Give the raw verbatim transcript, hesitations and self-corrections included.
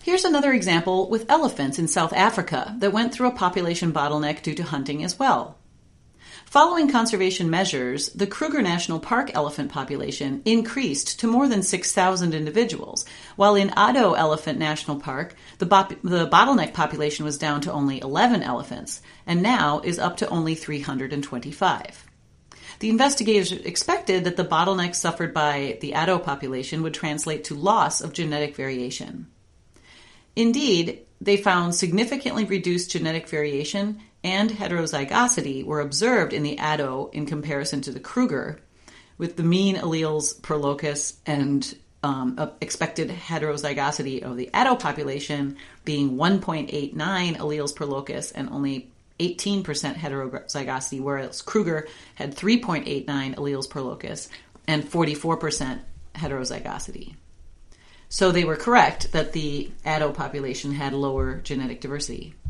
Here's another example with elephants in South Africa that went through a population bottleneck due to hunting as well. Following conservation measures, the Kruger National Park elephant population increased to more than six thousand individuals, while in Addo Elephant National Park, the, bop- the bottleneck population was down to only eleven elephants, and now is up to only three hundred twenty-five. The investigators expected that the bottleneck suffered by the Addo population would translate to loss of genetic variation. Indeed, they found significantly reduced genetic variation and heterozygosity were observed in the Addo in comparison to the Kruger, with the mean alleles per locus and um, expected heterozygosity of the Addo population being one point eight nine alleles per locus and only eighteen percent heterozygosity, whereas Kruger had three point eight nine alleles per locus and forty-four percent heterozygosity. So they were correct that the Addo population had lower genetic diversity.